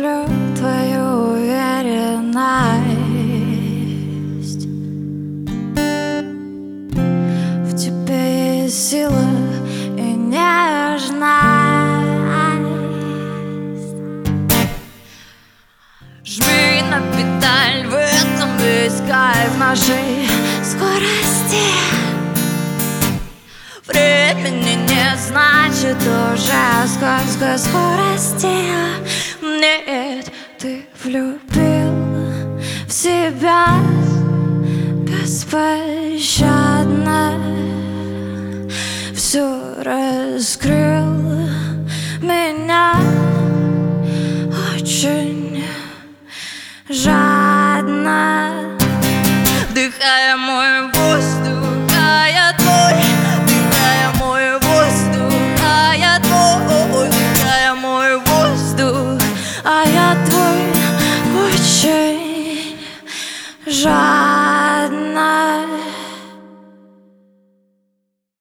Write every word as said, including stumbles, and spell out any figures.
люблю твою уверенность. В тебе есть сила и нежность. Жми на педаль, в этом весь кайф нашей скорости. Времени нет, значит уже сколько скорости. Нет, ты влюбил в себя беспощадно, все раскрыл меня очень жадно. Вдыхая мой воздух, а я твой. Вдыхая мой воздух, а я твой. Вдыхая мой воздух, а я твой. Очень жадно.